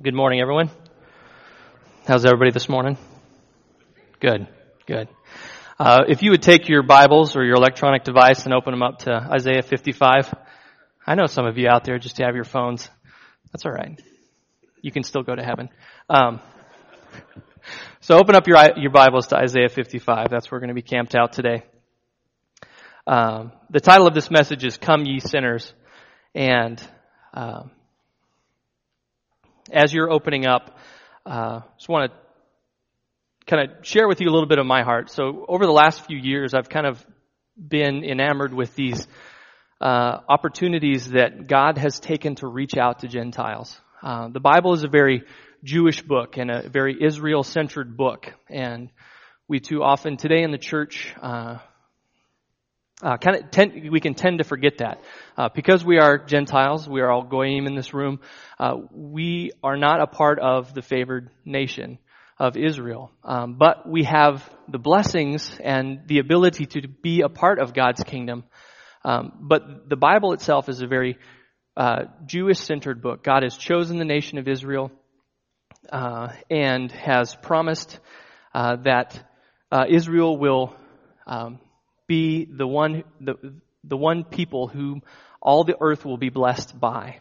Good morning, everyone. How's everybody this morning? Good. If you would take your Bibles or your electronic device and open them up to Isaiah 55. I know some of you out there just have your phones. That's all right. You can still go to heaven. So open up your Bibles to Isaiah 55. That's where we're going to be camped out today. The title of this message is Come Ye Sinners. And as you're opening up, just want to kind of share with you a little bit of my heart. So over the last few years, I've kind of been enamored with these opportunities that God has taken to reach out to Gentiles. The Bible is a very Jewish book and a very Israel-centered book. And we too often today in the church we can tend to forget that. Because we are Gentiles, we are all goyim in this room, we are not a part of the favored nation of Israel. But we have the blessings and the ability to be a part of God's kingdom. But the Bible itself is a very Jewish-centered book. God has chosen the nation of Israel and has promised that Israel will be the one people whom all the earth will be blessed by.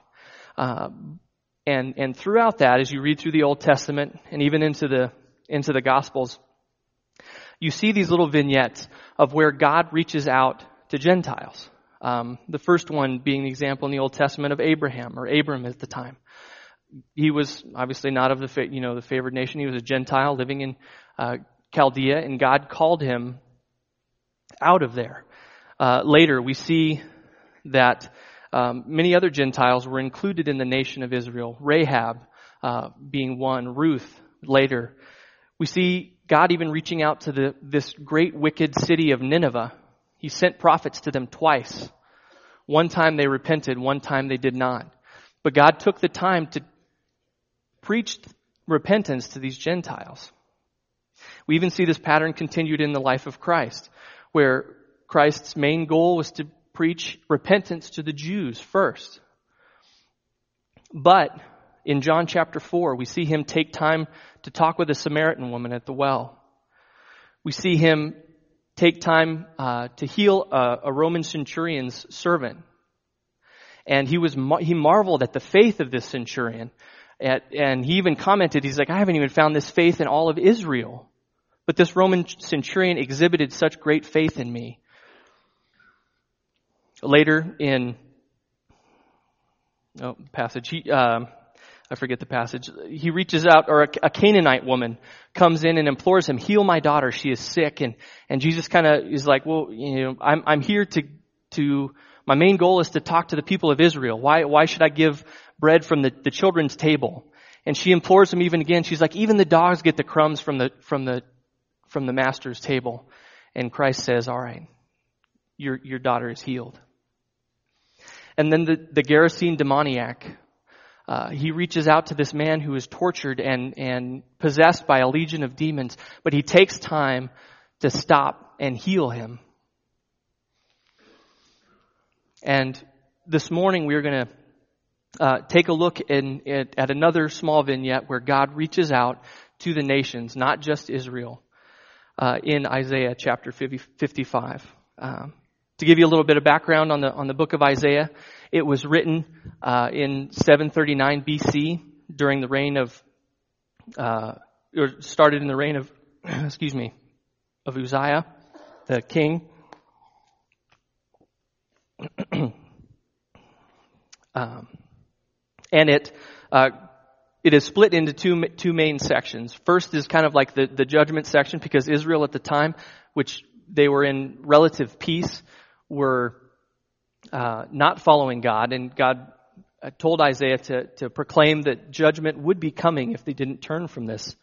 And throughout that, as you read through the Old Testament and even into the Gospels, you see these little vignettes of where God reaches out to Gentiles. The first one being the example in the Old Testament of Abraham, or Abram at the time. He was obviously not of the favored nation. He was a Gentile living in Chaldea, and God called him out of there. Later, we see that many other Gentiles were included in the nation of Israel. Rahab being one, Ruth later. We see God even reaching out to this great wicked city of Nineveh. He sent prophets to them twice. One time they repented, one time they did not. But God took the time to preach repentance to these Gentiles. We even see this pattern continued in the life of Christ, where Christ's main goal was to preach repentance to the Jews first. But in John chapter 4, we see him take time to talk with a Samaritan woman at the well. We see him take time to heal a Roman centurion's servant. And he marveled at the faith of this centurion. And he even commented, he's like, I haven't even found this faith in all of Israel. But this Roman centurion exhibited such great faith in me. Later in passage, I forget the passage. He reaches out, or a Canaanite woman comes in and implores him, heal my daughter, she is sick. And Jesus kind of is like, well, I'm here to my main goal is to talk to the people of Israel. Why should I give bread from the children's table? And she implores him even again. She's like, even the dogs get the crumbs from the master's table. And Christ says, all right, your daughter is healed. And then the Gerasene demoniac, he reaches out to this man who is tortured and possessed by a legion of demons, but he takes time to stop and heal him. And this morning we're going to take a look at another small vignette where God reaches out to the nations, not just Israel, in Isaiah chapter 55. To give you a little bit of background on the book of Isaiah, it was written in 739 BC during the reign of, or started in the reign of, of Uzziah, the king. And it is split into two main sections. First is kind of like the judgment section, because Israel at the time, which they were in relative peace, were not following God, and God told Isaiah to proclaim that judgment would be coming if they didn't turn from this.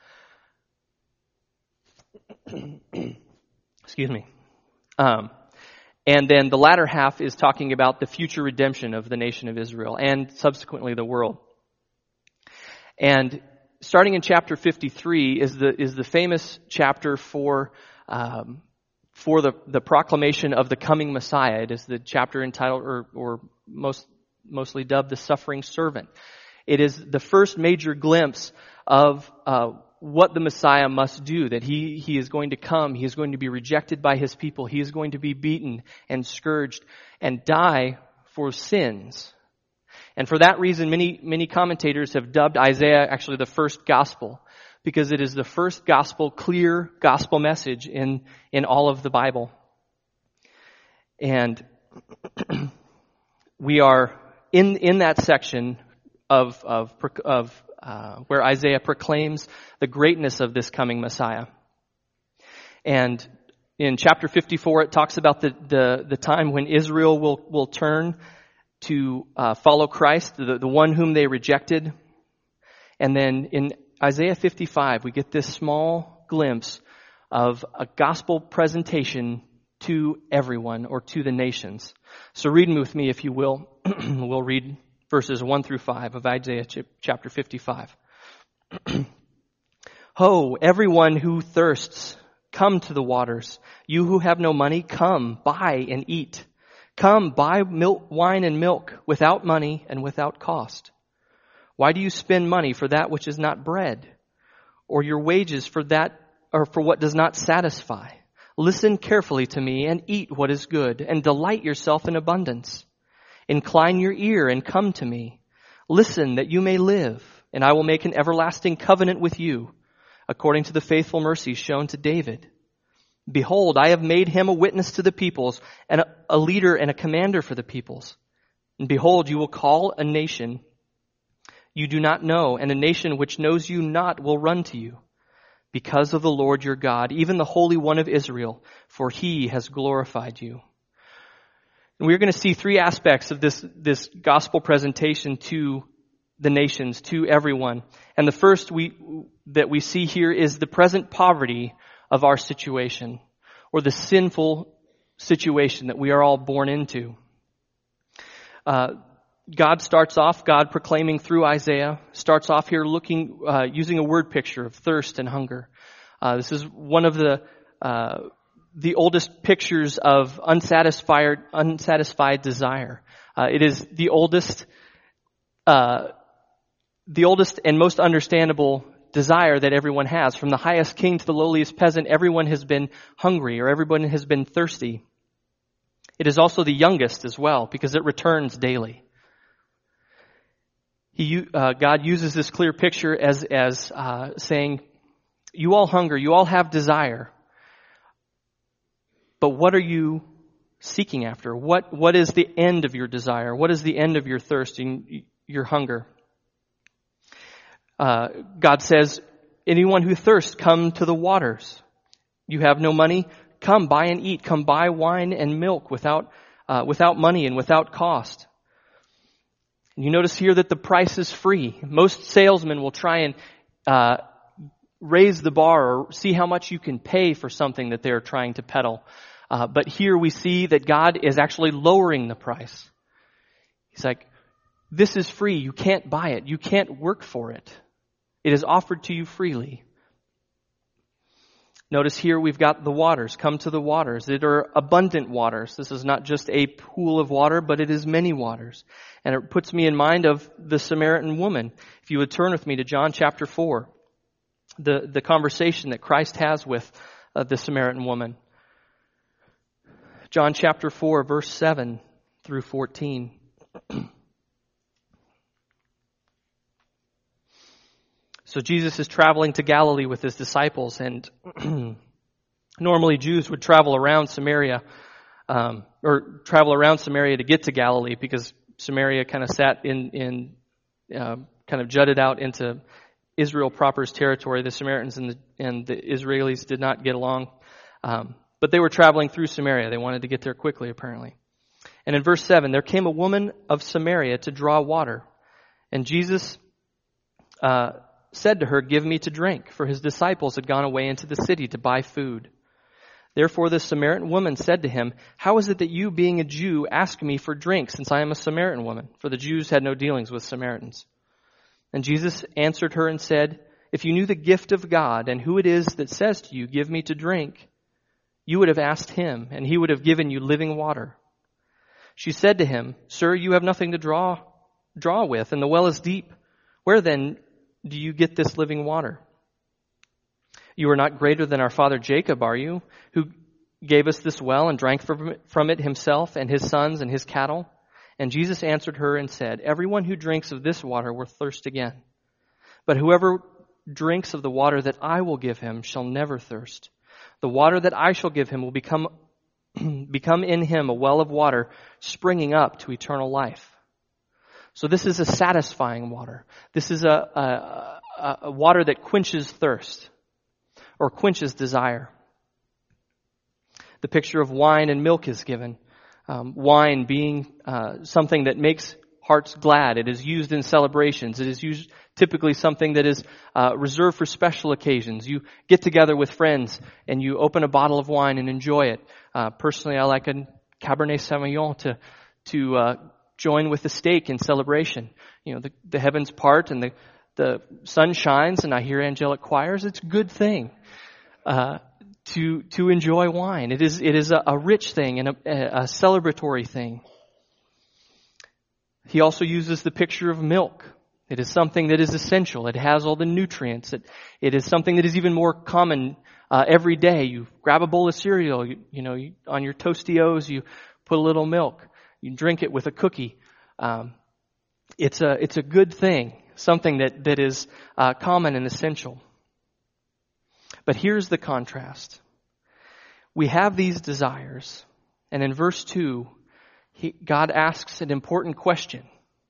Excuse me. And then the latter half is talking about the future redemption of the nation of Israel and subsequently the world. And starting in chapter 53 is the famous chapter for the proclamation of the coming Messiah. It is the chapter entitled, or mostly dubbed, the suffering servant. It is the first major glimpse of what the Messiah must do, that he is going to come, he is going to be rejected by his people, he is going to be beaten and scourged and die for sins. And for that reason, many commentators have dubbed Isaiah actually the first gospel, because it is the first gospel, clear gospel message in all of the Bible. And we are in that section of where Isaiah proclaims the greatness of this coming Messiah. And in chapter 54, it talks about the time when Israel will turn to follow Christ, the one whom they rejected. And then in Isaiah 55, we get this small glimpse of a gospel presentation to everyone, or to the nations. So read with me, if you will. We'll read verses 1 through 5 of Isaiah chapter 55. Ho, everyone who thirsts, come to the waters. You who have no money, come, buy and eat. Come, buy wine and milk without money and without cost. Why do you spend money for that which is not bread, or your wages for that, or for what does not satisfy? Listen carefully to me and eat what is good, and delight yourself in abundance. Incline your ear and come to me. Listen that you may live, and I will make an everlasting covenant with you, according to the faithful mercies shown to David. Behold, I have made him a witness to the peoples, and a leader and a commander for the peoples. And behold, you will call a nation you do not know, and a nation which knows you not will run to you. Because of the Lord your God, even the Holy One of Israel, for he has glorified you. And we're going to see three aspects of this gospel presentation to the nations, to everyone. And the first that we see here is the present poverty of our situation, or the sinful situation that we are all born into. God proclaiming through Isaiah, starts off here using a word picture of thirst and hunger. This is one of the oldest pictures of unsatisfied desire. It is the oldest and most understandable desire that everyone has. From the highest king to the lowliest peasant, everyone has been hungry, or everyone has been thirsty. It is also the youngest as well, because it returns daily. God uses this clear picture as saying, you all hunger, you all have desire, but what are you seeking after? What is the end of your desire? What is the end of your thirst and your hunger? God says, anyone who thirsts, come to the waters. You have no money, come buy and eat. Come buy wine and milk without money and without cost. You notice here that the price is free. Most salesmen will try and raise the bar or see how much you can pay for something that they're trying to peddle. But here we see that God is actually lowering the price. He's like, this is free. You can't buy it. You can't work for it. It is offered to you freely. Notice here we've got the waters. Come to the waters. They are abundant waters. This is not just a pool of water, but it is many waters. And it puts me in mind of the Samaritan woman. If you would turn with me to John chapter 4, the conversation that Christ has with the Samaritan woman. John chapter 4, verse 7 through 14. So Jesus is traveling to Galilee with his disciples, and normally Jews would travel around Samaria, to get to Galilee, because Samaria kind of sat kind of jutted out into Israel proper's territory. The Samaritans and the Israelis did not get along, but they were traveling through Samaria. They wanted to get there quickly, apparently. And in verse 7, there came a woman of Samaria to draw water, and Jesus said to her, give me to drink, for his disciples had gone away into the city to buy food. Therefore the Samaritan woman said to him, how is it that you, being a Jew, ask me for drink, since I am a Samaritan woman? For the Jews had no dealings with Samaritans. And Jesus answered her and said, if you knew the gift of God, and who it is that says to you, give me to drink, you would have asked him, and he would have given you living water. She said to him, sir, you have nothing to draw with, and the well is deep. Where then do you get this living water? You are not greater than our father Jacob, are you, who gave us this well and drank from it himself and his sons and his cattle?" And Jesus answered her and said, "Everyone who drinks of this water will thirst again. But whoever drinks of the water that I will give him shall never thirst. The water that I shall give him will become in him a well of water springing up to eternal life." So this is a satisfying water. This is a water that quenches thirst or quenches desire. The picture of wine and milk is given. Wine being something that makes hearts glad. It is used in celebrations. It is used typically something that is reserved for special occasions. You get together with friends and you open a bottle of wine and enjoy it. Personally, I like a Cabernet Sauvignon to join with the steak in celebration. You know, the heavens part and the sun shines and I hear angelic choirs. It's a good thing to enjoy wine. It is a rich thing and a celebratory thing. He also uses the picture of milk. It is something that is essential. It has all the nutrients. It is something that is even more common every day. You grab a bowl of cereal, on your Tostitos, you put a little milk. You drink it with a cookie. It's a good thing, something that is common and essential. But here's the contrast. We have these desires, and in verse 2, God asks an important question.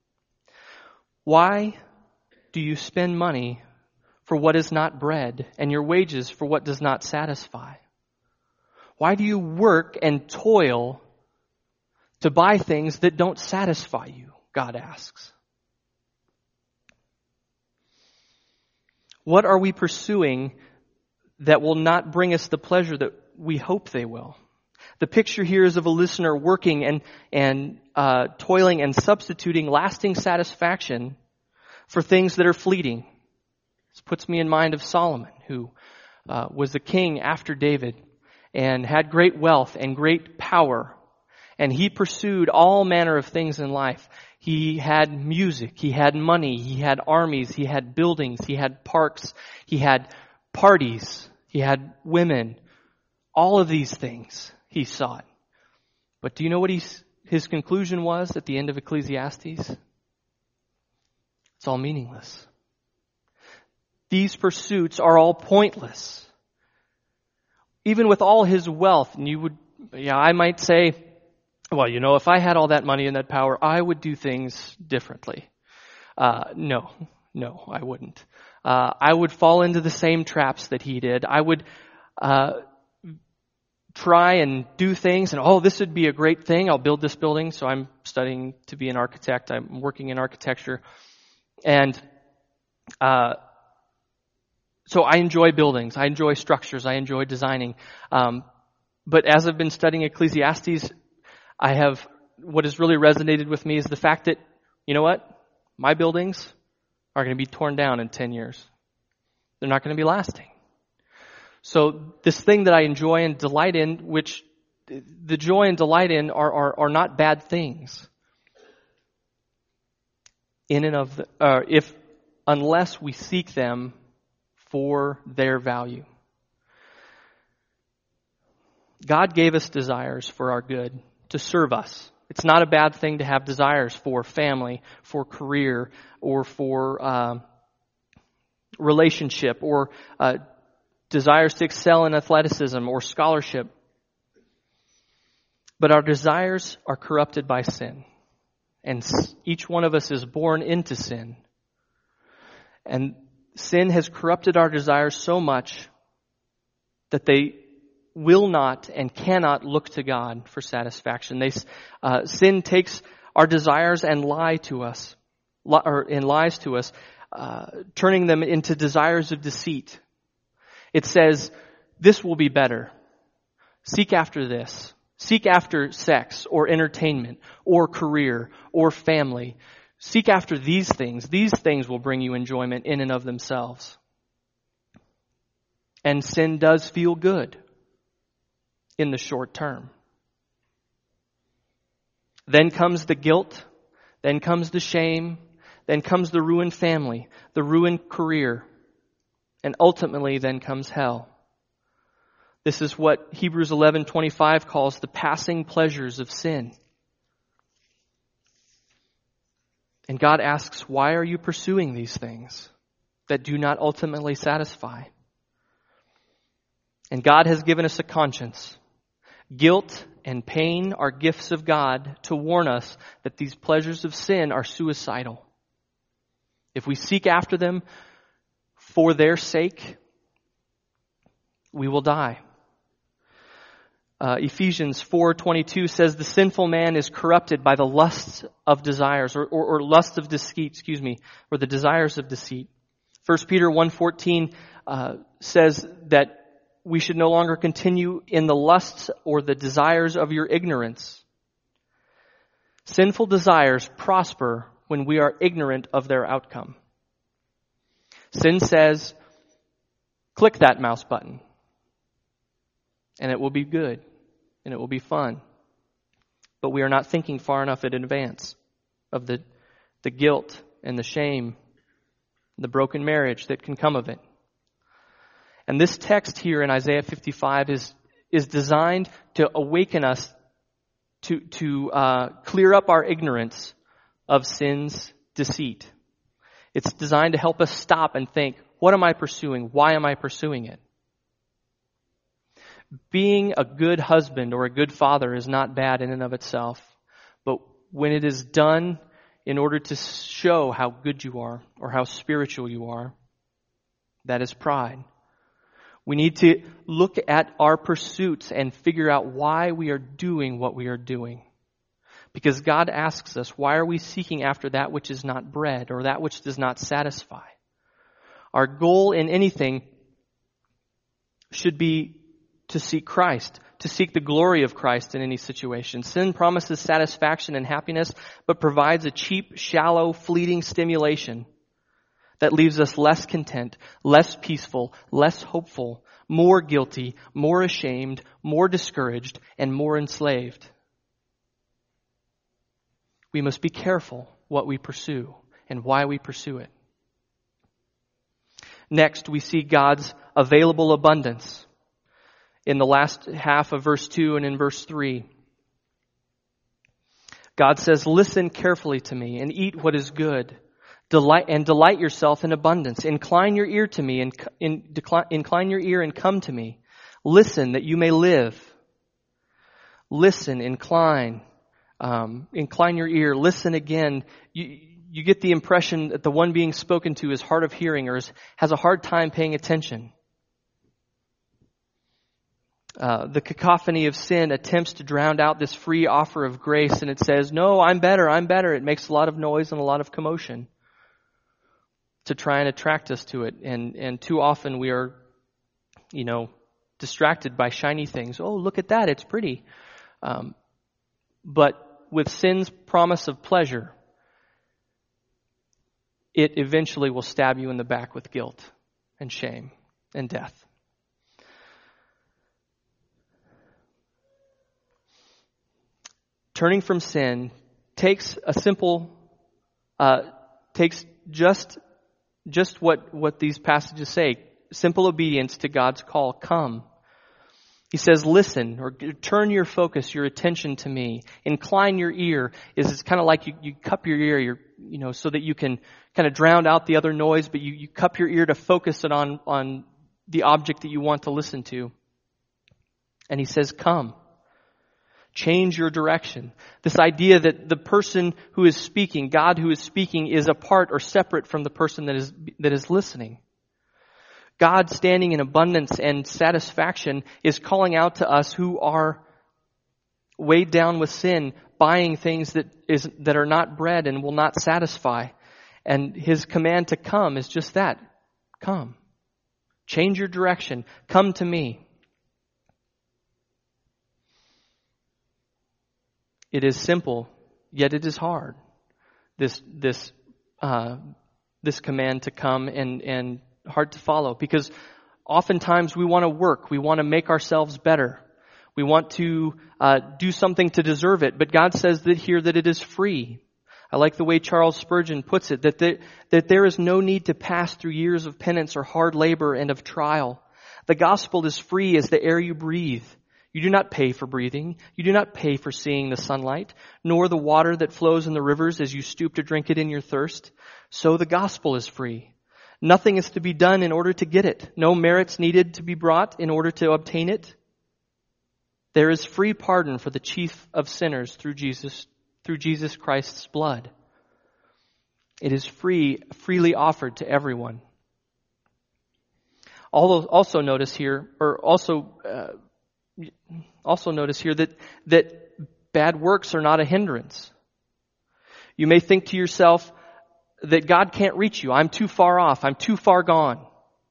Why do you spend money for what is not bread and your wages for what does not satisfy? Why do you work and toil to buy things that don't satisfy you? God asks. What are we pursuing that will not bring us the pleasure that we hope they will? The picture here is of a listener working and toiling and substituting lasting satisfaction for things that are fleeting. This puts me in mind of Solomon, who was the king after David and had great wealth and great power. And he pursued all manner of things in life. He had music, he had money, he had armies, he had buildings, he had parks, he had parties, he had women. All of these things he sought. But do you know what his conclusion was at the end of Ecclesiastes? It's all meaningless. These pursuits are all pointless. Even with all his wealth, and I might say, well, if I had all that money and that power, I would do things differently. No, I wouldn't. I would fall into the same traps that he did. I would try and do things and, this would be a great thing. I'll build this building. So I'm studying to be an architect. I'm working in architecture. And so I enjoy buildings. I enjoy structures. I enjoy designing. But as I've been studying Ecclesiastes, what has really resonated with me is the fact that, my buildings are going to be torn down in 10 years. They're not going to be lasting. So this thing that I enjoy and delight in, which the joy and delight in are not bad things. Unless we seek them for their value. God gave us desires for our good, to serve us. It's not a bad thing to have desires for family, for career, or for relationship, or desires to excel in athleticism or scholarship. But our desires are corrupted by sin. And each one of us is born into sin. And sin has corrupted our desires so much that they will not and cannot look to God for satisfaction. Sin takes our desires and lies to us, turning them into desires of deceit. It says, this will be better. Seek after this. Seek after sex or entertainment or career or family. Seek after these things. These things will bring you enjoyment in and of themselves. And sin does feel good in the short term. Then comes the guilt. Then comes the shame. then comes the ruined family, the ruined career, and ultimately then comes hell. This is what Hebrews 11:25 calls the passing pleasures of sin. And God asks, why are you pursuing these things that do not ultimately satisfy? And God has given us a conscience. Guilt and pain are gifts of God to warn us that these pleasures of sin are suicidal. If we seek after them for their sake, we will die. Ephesians 4:22 says the sinful man is corrupted by the lusts of desires, or lust of deceit, or the desires of deceit. 1 Peter 1:14 says that we should no longer continue in the lusts or the desires of your ignorance. Sinful desires prosper when we are ignorant of their outcome. Sin says, click that mouse button, and it will be good, and it will be fun. But we are not thinking far enough in advance of the guilt and the shame, the broken marriage that can come of it. And this text here in Isaiah 55 is designed to awaken us to clear up our ignorance of sin's deceit. It's designed to help us stop and think, what am I pursuing? Why am I pursuing it? Being a good husband or a good father is not bad in and of itself, but when it is done in order to show how good you are or how spiritual you are, that is pride. We need to look at our pursuits and figure out why we are doing what we are doing. Because God asks us, why are we seeking after that which is not bread or that which does not satisfy? Our goal in anything should be to seek Christ, to seek the glory of Christ in any situation. Sin promises satisfaction and happiness, but provides a cheap, shallow, fleeting stimulation that leaves us less content, less peaceful, less hopeful, more guilty, more ashamed, more discouraged, and more enslaved. We must be careful what we pursue and why we pursue it. Next, we see God's available abundance in the last half of verse 2 and in verse 3. God says, listen carefully to me and eat what is good. Delight yourself in abundance. Incline your ear to me and incline your ear and come to me. Listen that you may live. Listen, incline your ear. Listen again. You get the impression that the one being spoken to is hard of hearing or has a hard time paying attention. The cacophony of sin attempts to drown out this free offer of grace, and it says, no, I'm better. It makes a lot of noise and a lot of commotion to try and attract us to it. And too often we are, distracted by shiny things. Oh, look at that. It's pretty. But with sin's promise of pleasure, it eventually will stab you in the back with guilt and shame and death. Turning from sin takes just what these passages say. Simple obedience to God's call. Come. He says, listen, or turn your focus, your attention to me. Incline your ear. It's kind of like you cup your ear, so that you can kind of drown out the other noise, but you cup your ear to focus it on the object that you want to listen to. And he says, come. Change your direction. This idea that the person who is speaking, God who is speaking, is apart or separate from the person that is listening. God, standing in abundance and satisfaction, is calling out to us who are weighed down with sin, buying things that are not bread and will not satisfy. And his command to come is just that. Come. Change your direction. Come to me. It is simple, yet it is hard. This command to come and hard to follow, because oftentimes we want to work, we want to make ourselves better, we want to do something to deserve it. But God says that here that it is free. I like the way Charles Spurgeon puts it, that there is no need to pass through years of penance or hard labor and of trial. The gospel is free as the air you breathe. You do not pay for breathing. You do not pay for seeing the sunlight, nor the water that flows in the rivers as you stoop to drink it in your thirst. So the gospel is free. Nothing is to be done in order to get it. No merits needed to be brought in order to obtain it. There is free pardon for the chief of sinners through Jesus Christ's blood. It is freely offered to everyone. Also notice here that bad works are not a hindrance. You may think to yourself that God can't reach you. I'm too far off. I'm too far gone.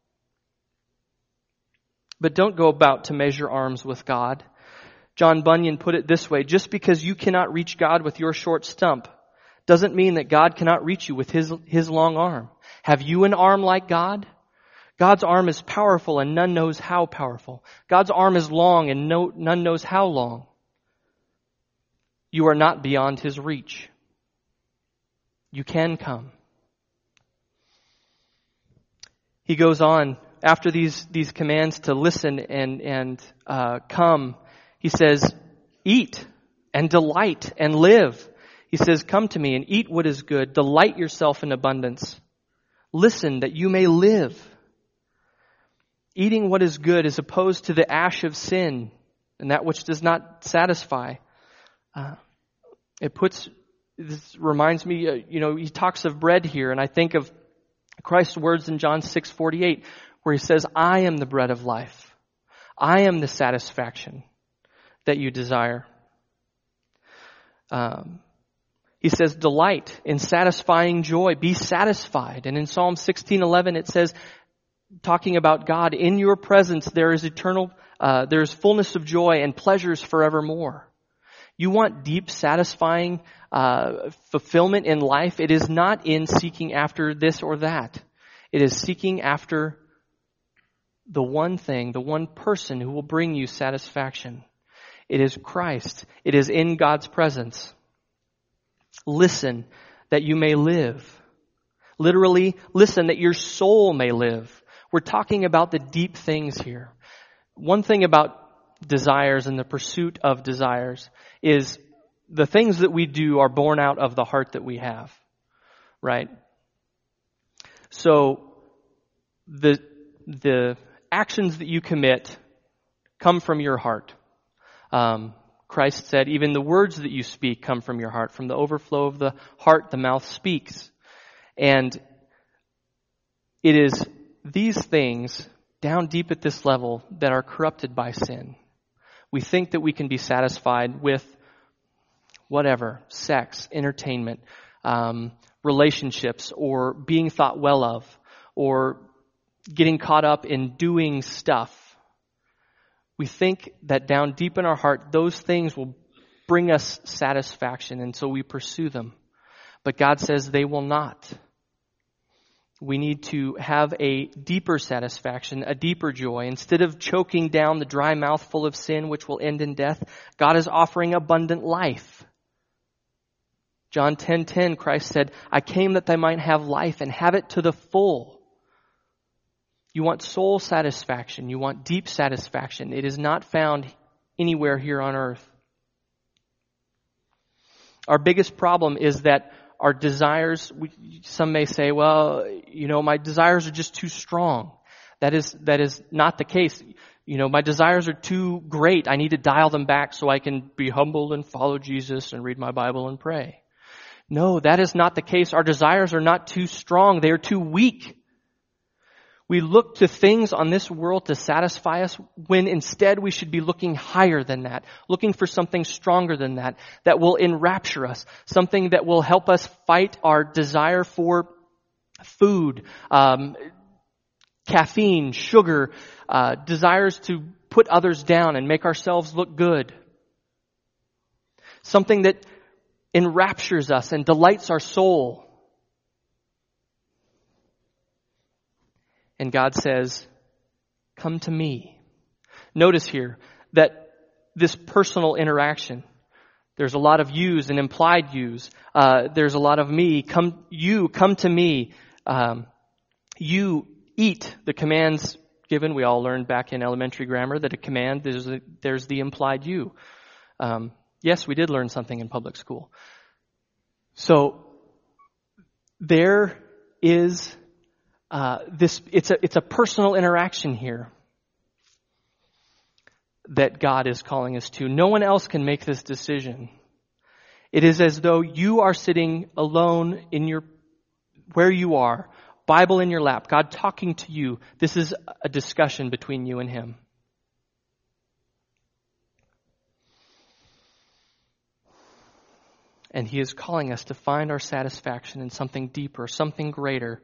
But don't go about to measure arms with God. John Bunyan put it this way: just because you cannot reach God with your short stump doesn't mean that God cannot reach you with His long arm. Have you an arm like God? God's arm is powerful and none knows how powerful. God's arm is long and none knows how long. You are not beyond His reach. You can come. He goes on after these commands to listen and come. He says, eat and delight and live. He says, come to me and eat what is good. Delight yourself in abundance. Listen that you may live. Eating what is good is opposed to the ash of sin and that which does not satisfy. This reminds me, he talks of bread here, and I think of Christ's words in John 6:48, where He says, I am the bread of life. I am the satisfaction that you desire. He says, delight in satisfying joy. Be satisfied. And in Psalm 16:11 it says, talking about God, in your presence there is there is fullness of joy and pleasures forevermore. You want deep, satisfying fulfillment in life? It is not in seeking after this or that. It is seeking after the one thing, the one person who will bring you satisfaction. It is Christ. It is in God's presence. Listen that you may live. Literally, listen that your soul may live. We're talking about the deep things here. One thing about desires and the pursuit of desires is the things that we do are born out of the heart that we have, right? So the actions that you commit come from your heart. Christ said, even the words that you speak come from your heart. From the overflow of the heart, the mouth speaks. And it is these things down deep at this level that are corrupted by sin. We think that we can be satisfied with whatever, sex, entertainment, relationships, or being thought well of, or getting caught up in doing stuff. We think that down deep in our heart, those things will bring us satisfaction, and so we pursue them. But God says they will not. We need to have a deeper satisfaction, a deeper joy. Instead of choking down the dry mouth full of sin, which will end in death, God is offering abundant life. John 10:10, Christ said, I came that they might have life and have it to the full. You want soul satisfaction. You want deep satisfaction. It is not found anywhere here on earth. Our biggest problem is that our desires, some may say, well, my desires are just too strong. That is not the case. My desires are too great. I need to dial them back so I can be humble and follow Jesus and read my Bible and pray. No, that is not the case. Our desires are not too strong. They are too weak. We look to things on this world to satisfy us when instead we should be looking higher than that, looking for something stronger than that will enrapture us, something that will help us fight our desire for food, caffeine, sugar, desires to put others down and make ourselves look good. Something that enraptures us and delights our soul. And God says, come to me. Notice here that this personal interaction, There's a lot of yous and implied yous. There's a lot of me. Come to me. You eat. The commands given, we all learned back in elementary grammar that a command, there's the implied you. Yes, we did learn something in public school. So there is it's a personal interaction here that God is calling us to. No one else can make this decision. It is as though you are sitting alone where you are, Bible in your lap, God talking to you. This is a discussion between you and Him. And He is calling us to find our satisfaction in something deeper, something greater.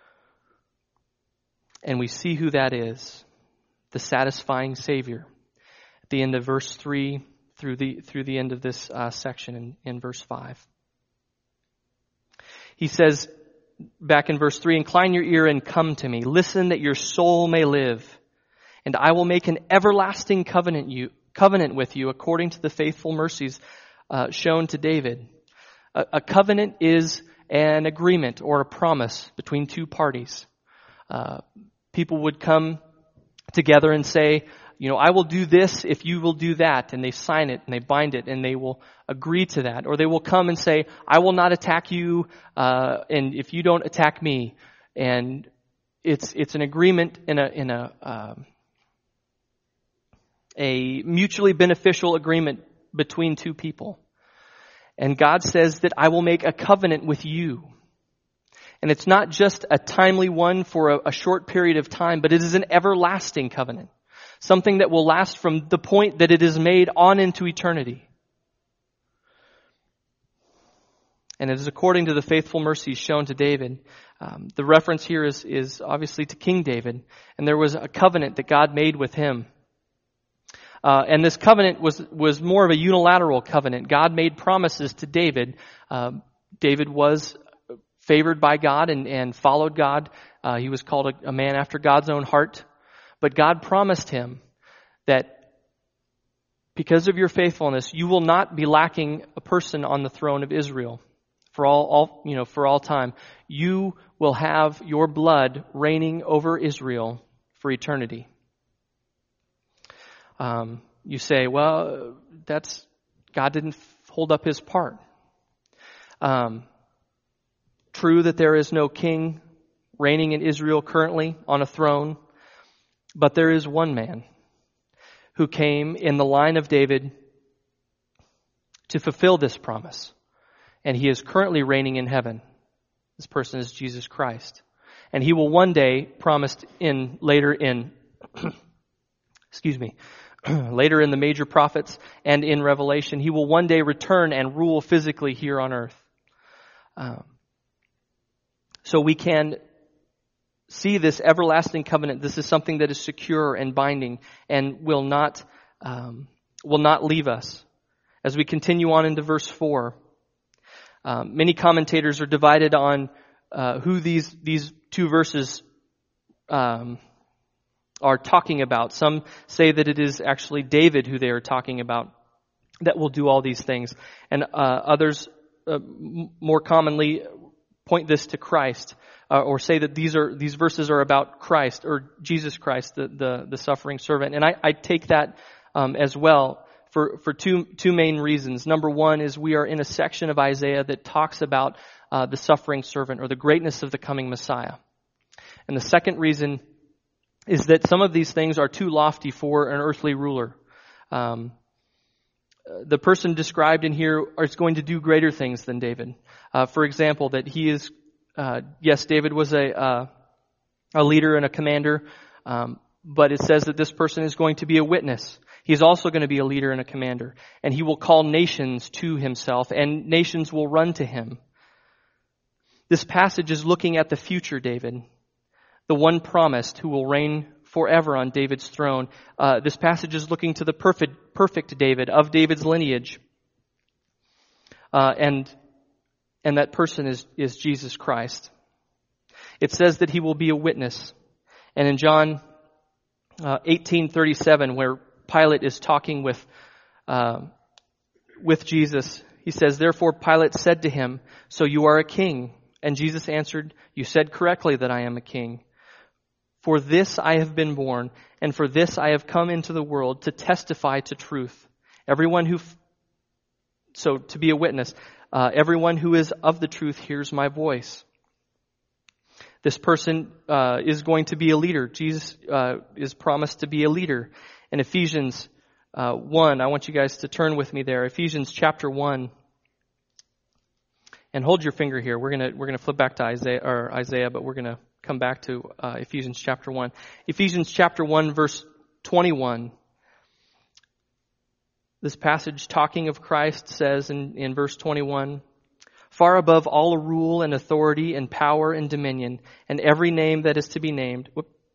And we see who that is, the satisfying Savior. At the end of verse 3 through the end of this section in verse 5. He says, back in verse 3, incline your ear and come to me. Listen that your soul may live. And I will make an everlasting covenant with you according to the faithful mercies shown to David. A covenant is an agreement or a promise between two parties. People would come together and say, I will do this if you will do that. And they sign it and they bind it and they will agree to that. Or they will come and say, I will not attack you, and if you don't attack me. And it's an agreement in a mutually beneficial agreement between two people. And God says that I will make a covenant with you. And it's not just a timely one for a short period of time, but it is an everlasting covenant. Something that will last from the point that it is made on into eternity. And it is according to the faithful mercies shown to David. The reference here is obviously to King David. And there was a covenant that God made with him. And this covenant was more of a unilateral covenant. God made promises to David. David was favored by God and followed God. He was called a man after God's own heart. But God promised him that because of your faithfulness, you will not be lacking a person on the throne of Israel for all time. You will have your blood reigning over Israel for eternity. You say, well, God didn't hold up His part. True that there is no king reigning in Israel currently on a throne. But there is one man who came in the line of David to fulfill this promise. And he is currently reigning in heaven. This person is Jesus Christ. And he will one day, promised later in the major prophets and in Revelation, he will one day return and rule physically here on earth. So we can see this everlasting covenant. This is something that is secure and binding and will not leave us. As we continue on into verse 4, many commentators are divided on who these two verses are talking about. Some say that it is actually David who they are talking about that will do all these things, and others more commonly point this to Christ. Or say that these verses are about Christ or Jesus Christ, the suffering servant. And I take that as well for two main reasons. Number one is we are in a section of Isaiah that talks about the suffering servant or the greatness of the coming Messiah. And the second reason is that some of these things are too lofty for an earthly ruler. The person described in here is going to do greater things than David. For example, that he is yes, David was a leader and a commander, but it says that this person is going to be a witness. He's also going to be a leader and a commander, and he will call nations to himself, and nations will run to him. This passage is looking at the future David, the one promised who will reign forever on David's throne. This passage is looking to the perfect David of David's lineage, and that person is Jesus Christ. It says that he will be a witness. And in John 18:37, where Pilate is talking with with Jesus. He says, "Therefore Pilate said to him, 'So you are a king?' And Jesus answered, 'You said correctly that I am a king. For this I have been born, and for this I have come into the world, to testify to truth. So to be a witness, everyone who is of the truth hears my voice.'" This person is going to be a leader. Jesus is promised to be a leader. In Ephesians 1, I want you guys to turn with me there. Ephesians chapter 1. And hold your finger here. We're gonna flip back to Isaiah, but we're gonna come back to Ephesians chapter 1. Ephesians chapter 1, verse 21. This passage talking of Christ says in verse 21, "Far above all rule and authority and power and dominion, and every name that is to be named."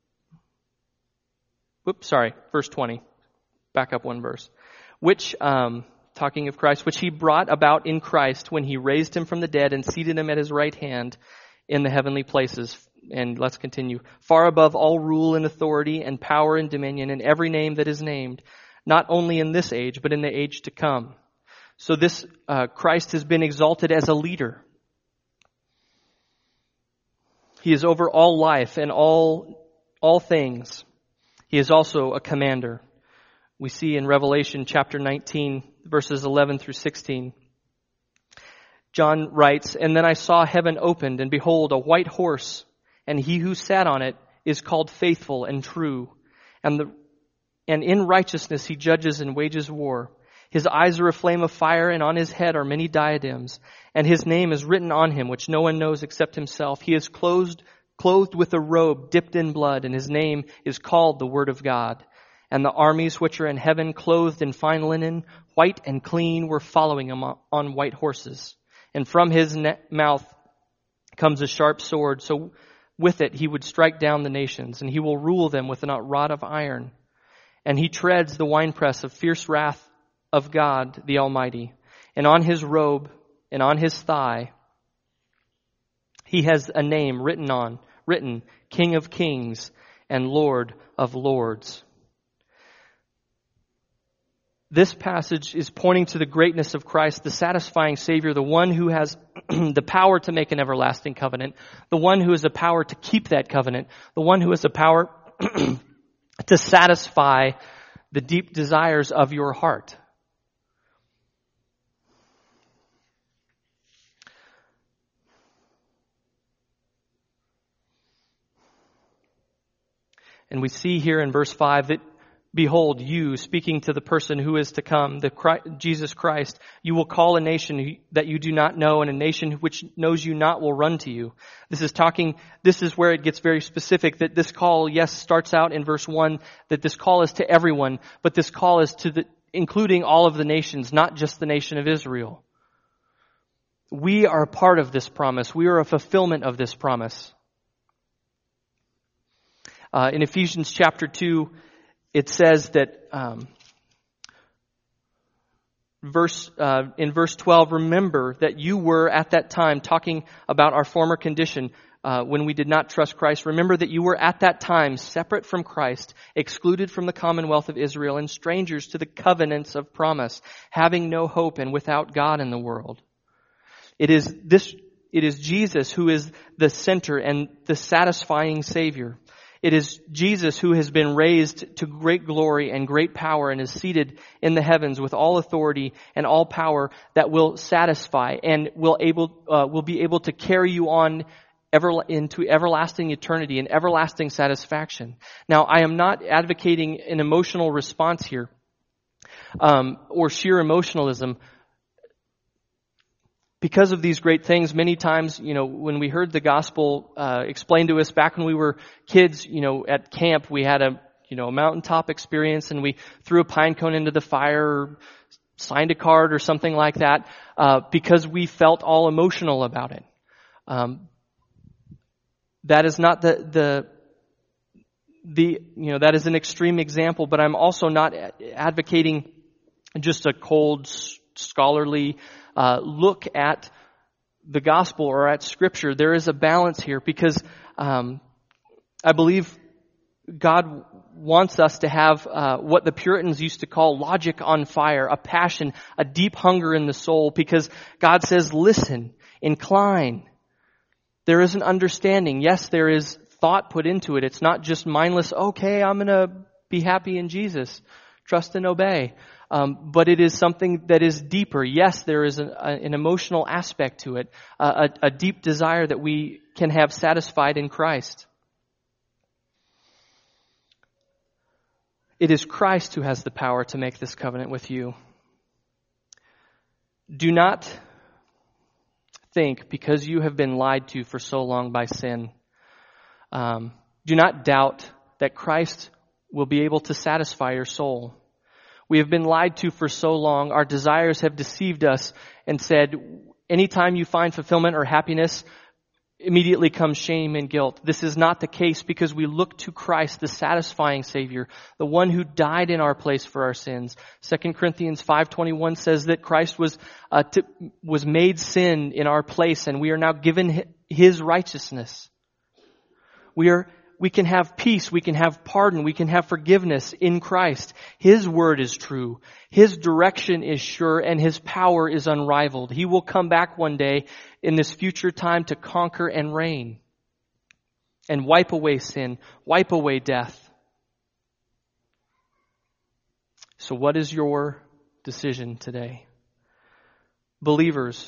Verse 20. Back up one verse. Which, talking of Christ, which he brought about in Christ when he raised him from the dead and seated him at his right hand in the heavenly places. And let's continue. "Far above all rule and authority and power and dominion, and every name that is named, not only in this age, but in the age to come." So this Christ has been exalted as a leader. He is over all life and all things. He is also a commander. We see in Revelation chapter 19, verses 11 through 16. John writes, "And then I saw heaven opened, and behold, a white horse, and he who sat on it is called Faithful and True. And in righteousness he judges and wages war. His eyes are a flame of fire, and on his head are many diadems. And his name is written on him, which no one knows except himself. He is clothed with a robe dipped in blood, and his name is called the Word of God. And the armies which are in heaven, clothed in fine linen, white and clean, were following him on white horses. And from his mouth comes a sharp sword, so with it he would strike down the nations, and he will rule them with a rod of iron. And he treads the winepress of fierce wrath of God the Almighty. And on his robe and on his thigh he has a name written, King of Kings and Lord of Lords." This passage is pointing to the greatness of Christ, the satisfying Savior, the one who has the power to make an everlasting covenant, the one who has the power to keep that covenant, the one who has the power to satisfy the deep desires of your heart. And we see here in verse 5 that, "Behold, you," speaking to the person who is to come, Jesus Christ, "you will call a nation that you do not know, and a nation which knows you not will run to you." This is where it gets very specific, that this call, yes, starts out in verse 1, that this call is to everyone, but this call is including all of the nations, not just the nation of Israel. We are a part of this promise. We are a fulfillment of this promise. In Ephesians chapter 2, it says that in verse 12, "Remember that you were at that time," talking about our former condition when we did not trust Christ. "Remember that you were at that time separate from Christ, excluded from the commonwealth of Israel, and strangers to the covenants of promise, having no hope and without God in the world." It is Jesus who is the center and the satisfying Savior. It is Jesus who has been raised to great glory and great power and is seated in the heavens with all authority and all power that will satisfy and will be able to carry you on into everlasting eternity and everlasting satisfaction. Now, I am not advocating an emotional response here or sheer emotionalism. Because of these great things, many times, when we heard the gospel explained to us back when we were kids, at camp, we had a mountaintop experience, and we threw a pine cone into the fire, or signed a card or something like that, because we felt all emotional about it. That is not that is an extreme example, but I'm also not advocating just a cold, scholarly look at the gospel or at Scripture. There is a balance here, because I believe God wants us to have what the Puritans used to call logic on fire, a passion, a deep hunger in the soul, because God says, listen, incline. There is an understanding. Yes, there is thought put into it. It's not just mindless, okay, I'm going to be happy in Jesus. Trust and obey. But it is something that is deeper. Yes, there is an emotional aspect to it, a deep desire that we can have satisfied in Christ. It is Christ who has the power to make this covenant with you. Do not think, because you have been lied to for so long by sin, do not doubt that Christ will be able to satisfy your soul. We have been lied to for so long. Our desires have deceived us and said, anytime you find fulfillment or happiness, immediately comes shame and guilt. This is not the case, because we look to Christ, the satisfying Savior, the one who died in our place for our sins. 2 Corinthians 5:21 says that Christ was made sin in our place, and we are now given His righteousness. We can have peace, we can have pardon, we can have forgiveness in Christ. His word is true. His direction is sure, and His power is unrivaled. He will come back one day in this future time to conquer and reign and wipe away sin, wipe away death. So what is your decision today? Believers,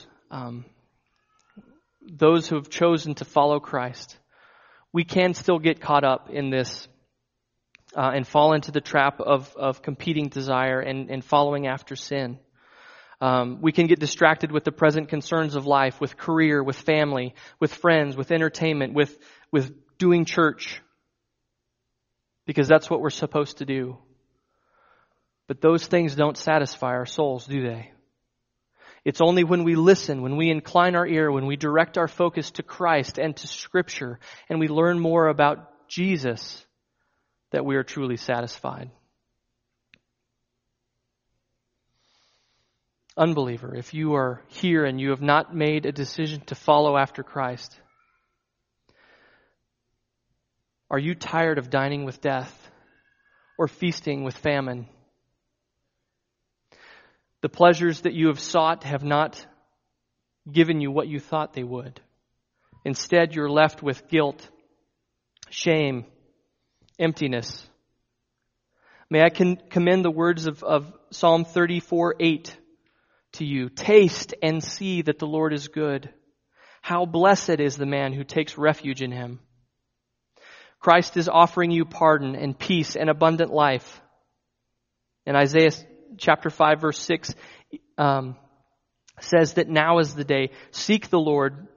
those who have chosen to follow Christ, we can still get caught up in this and fall into the trap of competing desire and following after sin. We can get distracted with the present concerns of life, with career, with family, with friends, with entertainment, with doing church, because that's what we're supposed to do. But those things don't satisfy our souls, do they? It's only when we listen, when we incline our ear, when we direct our focus to Christ and to Scripture, and we learn more about Jesus, that we are truly satisfied. Unbeliever, if you are here and you have not made a decision to follow after Christ, are you tired of dining with death or feasting with famine? The pleasures that you have sought have not given you what you thought they would. Instead, you're left with guilt, shame, emptiness. May I commend the words of Psalm 34:8 to you. Taste and see that the Lord is good. How blessed is the man who takes refuge in Him. Christ is offering you pardon and peace and abundant life. And Isaiah chapter 5 verse 6 says that now is the day. Seek the Lord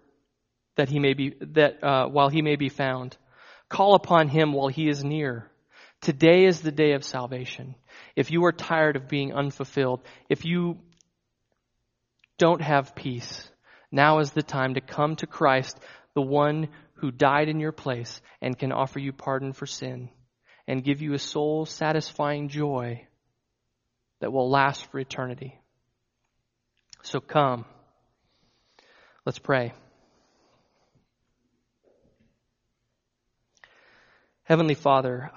while He may be found. Call upon Him while He is near. Today is the day of salvation. If you are tired of being unfulfilled, if you don't have peace, now is the time to come to Christ, the one who died in your place and can offer you pardon for sin and give you a soul-satisfying joy that will last for eternity. So come. Let's pray. Heavenly Father,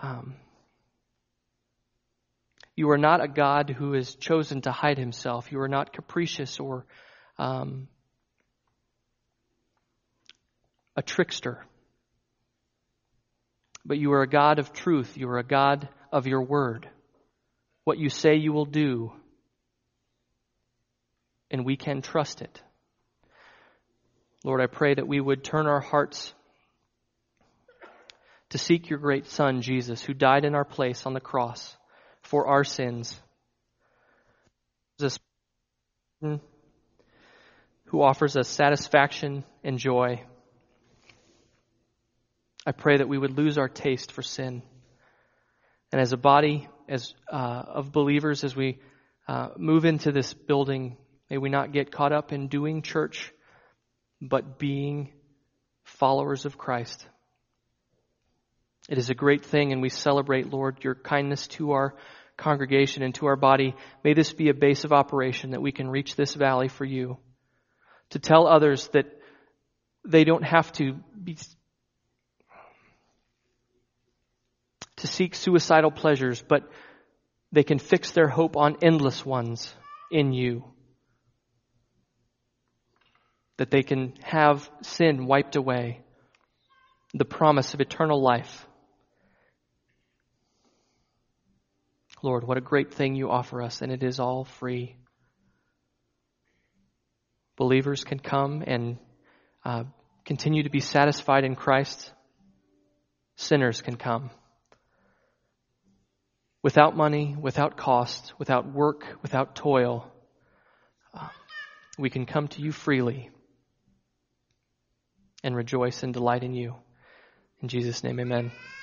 you are not a God who has chosen to hide Himself. You are not capricious or a trickster. But you are a God of truth. You are a God of your word. What you say you will do, and we can trust it. Lord, I pray that we would turn our hearts to seek your great Son, Jesus, who died in our place on the cross for our sins. Jesus, who offers us satisfaction and joy. I pray that we would lose our taste for sin. And as a body of believers, as we move into this building, may we not get caught up in doing church, but being followers of Christ. It is a great thing, and we celebrate, Lord, your kindness to our congregation and to our body. May this be a base of operation that we can reach this valley for you, to tell others that they don't have to to seek suicidal pleasures, but they can fix their hope on endless ones in you. That they can have sin wiped away, the promise of eternal life. Lord, what a great thing you offer us, and it is all free. Believers can come and continue to be satisfied in Christ. Sinners can come. Without money, without cost, without work, without toil, we can come to you freely and rejoice and delight in you. In Jesus' name, amen.